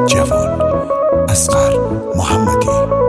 جوان اصغر محمدی.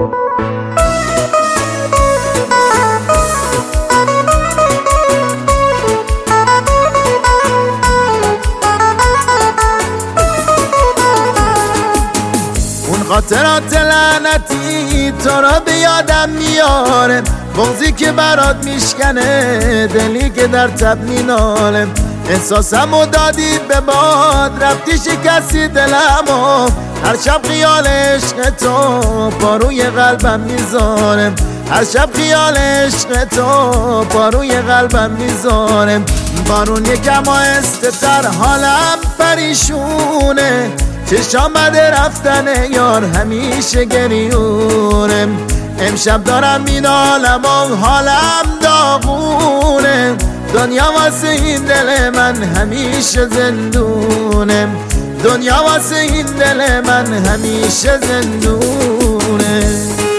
اون خاطرات لعنتی تو را به یادم میاره، بغضی که برات میشکنه، دلی که در تب میناله. احساسمو دادی به باد، رفتی شکستی دلمو، هر شب خیال عشق تو پاروی قلبم میذاره، هر شب خیال عشق تو پاروی قلبم میذاره. بارون یکم آهسته تر، حالم پریشونه، چشام بده رفتن یار همیشه گریونه. امشب دارم مینالم و حالم داغونه، دنیا واسه این دل من همیشه زندونه، دنیا واسه این دل من همیشه زندونه.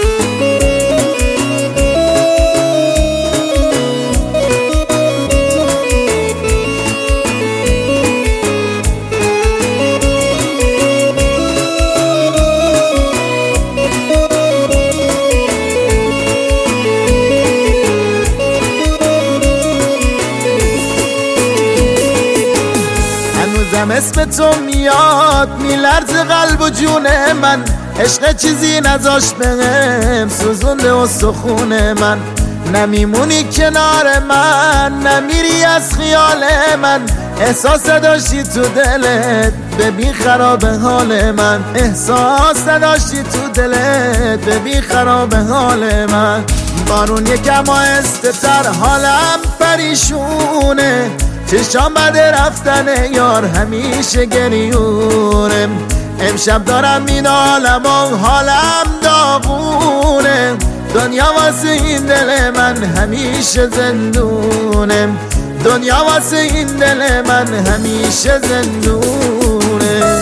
اسم تو میاد میلرزه قلب و جون من، عشق چیزی نذاش بهم سوزونده استخون من. نمیمونی کنار من، نمیری از خیال من، احساس داشتی تو دلت ببین خراب حال من، احساس داشتی تو دلت ببین خراب حال من. بارون یکم آهسته تر، حالم پریشونه، چشام بده رفتن یار همیشه گریونه. امشب دارم مینالم و حالم داغونه، دنیا واسه این دل من همیشه زندونه، دنیا واسه این دل من همیشه زندونه.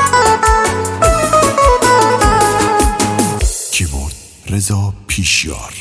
رضا پیشیار.